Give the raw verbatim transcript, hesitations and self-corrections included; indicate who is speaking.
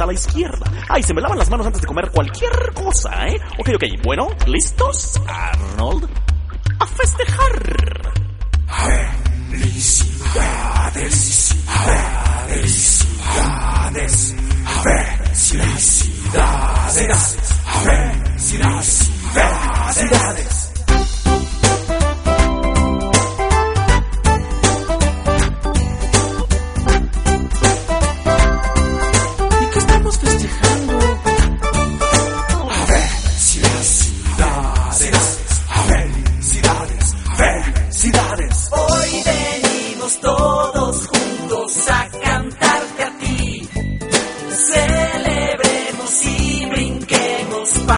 Speaker 1: a la izquierda. Ay, se me lavan las manos antes de comer cualquier cosa, ¿eh? Ok, ok, bueno, ¿listos? Arnold, a festejar.
Speaker 2: Felicidades.